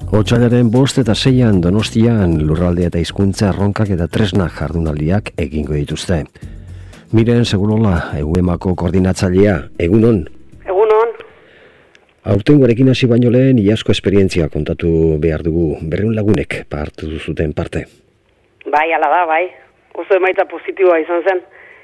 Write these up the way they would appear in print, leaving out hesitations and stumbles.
Otsailaren 5 eta 6 Donostian lurralde eta hizkuntza erronkak eta tresnak jardunaldiak egingo dituzte. Miren Segurola, EUEMako koordinatzailea, egunon? Egunon. Aurtengoarekin hasi baino lehen iazko esperientzia kontatu behar dugu, 200 lagunek hartu zuten parte. Bai, ala da, bai. Oso emaitza positiboa izan zen.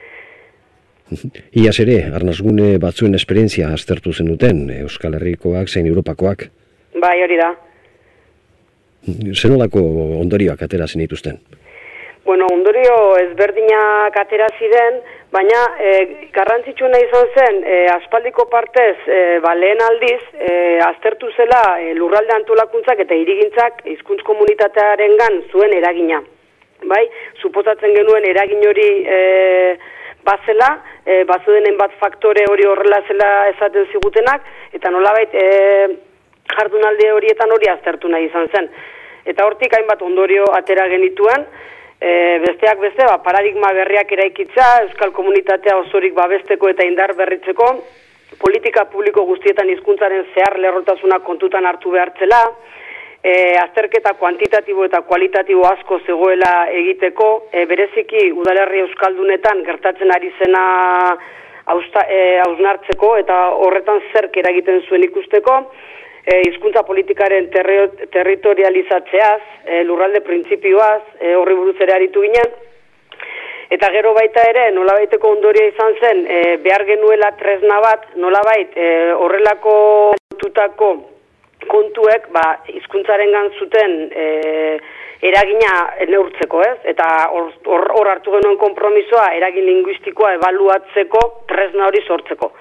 Iaz ere, arnasgune batzuen esperientzia aztertu zenuten, Euskal Herrikoak zein Europakoak. Bai, hori da. Zenolako ondorioak atera zenituzten? Bueno, ondorio ezberdinak atera ziren, baina garrantzitsuena izan zen, aspaldiko partez, lehen aldiz, aztertu zela lurralde antolakuntzak eta hirigintzak hizkuntz komunitatearengan zuen eragina. Bai, suposatzen genuen eragin hori bazela, bazudenen bat faktore hori horrela zela esaten zigutenak, eta nolabait jardunalde horietan hori aztertu nahi izan zen. Eta hortik hainbat ondorio atera genituen, besteak beste, paradigma berriak eraikitza, euskal komunitatea osorik babesteko eta indar berritzeko, politika publiko guztietan hizkuntzaren zehar lerrotasuna kontutan hartu behartzela, azterketa kuantitatibo eta kualitatibo asko zegoela egiteko, bereziki udalerri euskaldunetan gertatzen ari zena hausnartzeko eta horretan zerk eragiten zuen ikusteko, hizkuntza politikaren territorializatzeaz, lurralde printzipioaz, horri buruz ere aritu ginen. Eta gero baita ere, nolabaiteko ondoria izan zen, behar genuela tresna bat, nolabait horrelako tutako kontuek, hizkuntzarengan zuten eragina neurtzeko, ez? Eta hor hartu genuen konpromisoa, eragin linguistikoa ebaluatzeko, tresna hori sortzeko.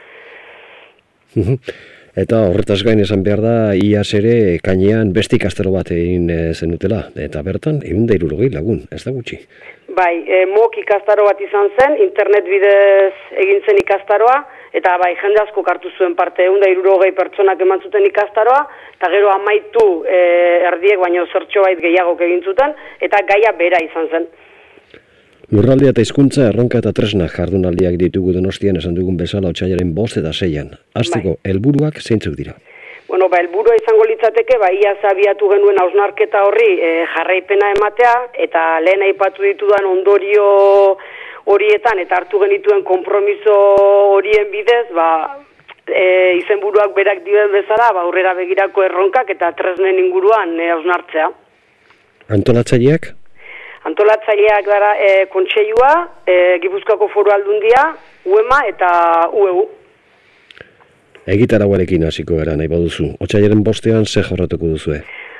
Eta horretaz gain esan behar da, iaz ere ekainean beste ikastaro bat egin zenutela, eta bertan 160 lagun, ez da gutxi? Bai, MOOC ikastaro bat izan zen, internet bidez egin zen ikastaroa, eta bai, jende asko hartu zuen parte, 160 pertsonak eman zuten ikastaroa, eta gero amaitu erdiek baino zertxo bait gehiagok egin zuten, eta gaia bera izan zen. Lurraldea eta hizkuntza erronka eta tresnak jardunaldiak ditugu Donostian esan dugun bezala otsailaren 5 eta 6. Hasteko helburuak zeintzuk dira? Bueno, helburua izango litzateke, iaz abiatu genuen hausnarketa horri jarraipena ematea, eta lehen aipatu ditudan ondorio horietan eta hartu genituen konpromiso horien bidez, izenburuak berak dioen bezala, aurrera begirako erronkak eta tresnen inguruan hausnartzea. Antolatzaileak? Antolatzaileak dara kontseilua, Gipuzkoako Foru Aldundia, UEMA eta UEU. Egitarauarekin hasiko gara nahi baduzu. Otsailaren 5 ze jorratuko duzue?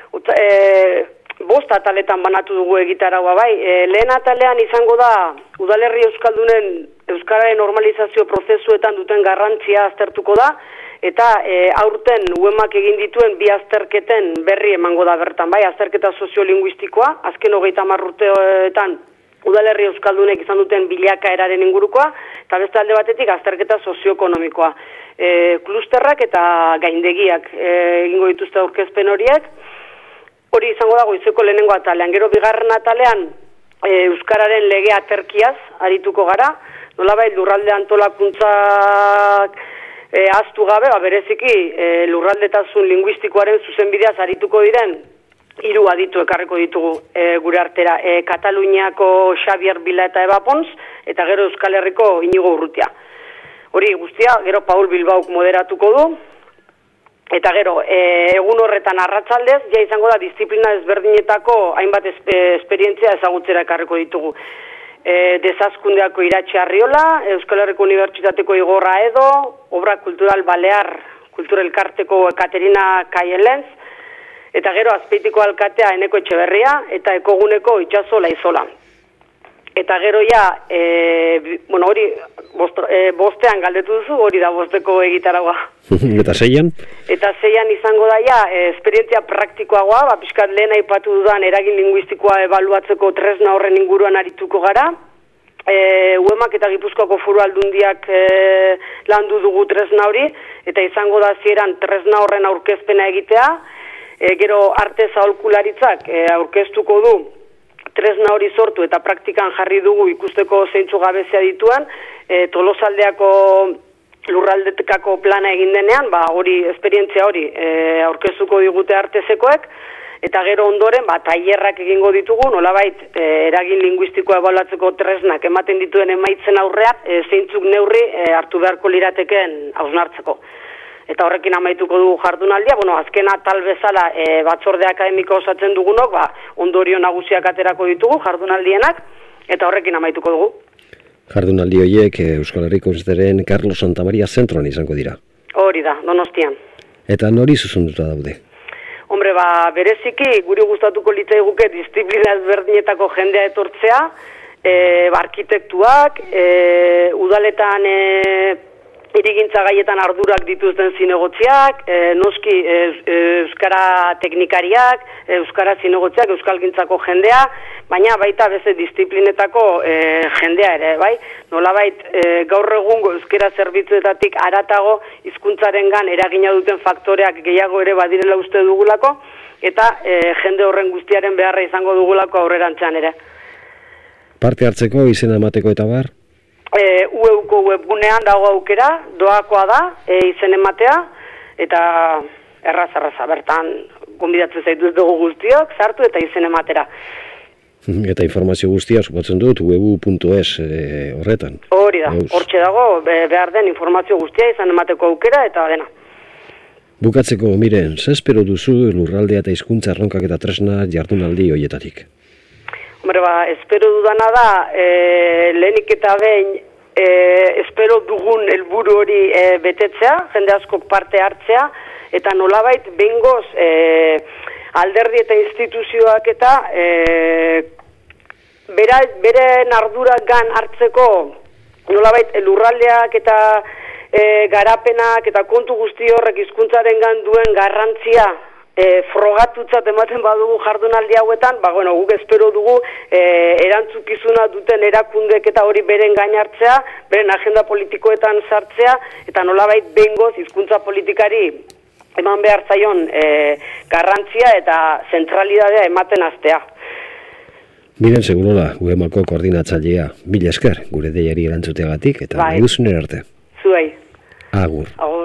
5 ataletan banatu dugu egitaraua bai. Lehen atalean izango da udalerri euskaldunen euskararen normalizazio prozesuetan duten garrantzia aztertuko da, eta aurten UEMak egin dituen 2 azterketen berri emango da bertan, bai, azterketa soziolinguistikoa, azken 30 urteetan udalerri euskaldunek izan duten bilakaeraren ingurukoa, eta beste alde batetik azterketa sozioekonomikoa. Klusterrak eta gaindegiak egingo dituzte aurkezpen horiek, hori izango da goizeko lehenengo atalean. Gero bigarren atalean euskararen legea aterkiaz arituko gara, nolabait lurralde antolakuntzak ahaztu gabe, bereziki lurraldetasun linguistikoaren zuzenbideaz arituko diren 3 aditu ekarriko ditugu gure artera. Kataluniako Xabier Bila eta Eba Pons, eta gero Euskal Herriko Inigo Urrutia. Hori guztia, gero Paul Bilbauk moderatuko du, eta gero egun horretan arratsaldez, ja izango da disiplina ezberdinetako hainbat esperientzia ezagutzera ekarriko ditugu. Desazkundeako Iratxe Arriola, Euskal Herriko Unibertsitateko Igorra Edo, Obra Kultural Balear, Kulturelkarteko Katerina Kaielens, eta gero Azpeitiko Alkatea Eneko Etxeberria, eta Ekoguneko Itxaso Laizola. Eta gero hori, 5 galdetu duzu, hori da 5 egitaragoa. Eta 6? Eta 6 izango da esperientzia praktikoagoa, pixkat lehen aipatu dudan eragin linguistikoa ebaluatzeko tresna horren inguruan arituko gara. UEMak eta Gipuzkoako Foru Aldundiak landu dugu tresna hori, eta izango da hasieran tresna horren aurkezpena egitea, gero arte aholkularitzak aurkeztuko du tresna hori sortu eta praktikan jarri dugu ikusteko zeintzu gabezia dituan, Tolosaldeako lurraldetekako plana egin denean, hori esperientzia hori aurkeztuko digute artesekoek, eta gero ondoren, tailerrak egingo ditugu, nolabait, eragin linguistikoa ebaluatzeko tresnak ematen dituen emaitzen aurrean, zeintzuk neurri hartu beharko lirateken hausnartzeko. Eta horrekin amaituko dugu jardunaldia, azkena tal bezala batzorde akademiko osatzen dugunok, ondorio nagusiak aterako ditugu jardunaldienak, eta horrekin amaituko dugu. Jardunaldi horiek Euskal Herriko Unibertsitatearen Carlos Santamaria zentroan izango dira. Hori da, Donostian. Eta nori zuzenduta daude? Hombre, bereziki guri gustatuko litzaiguke disiplina ezberdinetako jendea etortzea, arkitektuak, udaletan hirigintza gaietan ardurak dituzten zinegotziak, noski euskara teknikariak, euskara zinegotziak, euskalgintzako jendea, baina baita beste disiplinetako jendea ere, bai? Nolabait gaur egungo euskara zerbitzuetatik haratago hizkuntzarengan eragina duten faktoreak gehiago ere badirela uste dugulako, eta jende horren guztiaren beharra izango dugulako aurrerantzean ere. Parte hartzeko, izena emateko eta bar? UEUko webgunean dago aukera, doakoa da, izen ematea, eta erraza, bertan gonbidatzen zaitu dugu guztiok, sartu eta izen ematera. Eta informazio guztia, supatzen dut, ueu.es horretan. Hori da, hortxe dago, behar den informazio guztia izan emateko aukera, eta dena. Bukatzeko, miren, ze espero duzu lurraldea eta hizkuntza erronkak eta tresna jardunaldi hoietatik? Hombre, espero dudana da, lehenik eta behin, espero dugun helburu hori betetzea, jende askok parte hartzea, eta nolabait behingoz alderdi eta instituzioak eta beren ardurak gan hartzeko nolabait lurraldeak eta garapenak eta kontu guzti horrek hizkuntzaren gan duen garrantzia frogatutzat ematen badugu jardunaldi hauetan, guk espero dugu erantzukizuna duten erakundek eta hori beren gain hartzea, beren agenda politikoetan sartzea, eta nolabait behingoz hizkuntza politikari eman behar zaion garrantzia eta zentralidadea ematen hastea. Miren Segurola, UEMako koordinatzailea, mila esker gure deiari erantzuteagatik eta nahi duzunera arte. Zuei. Agur. Agur.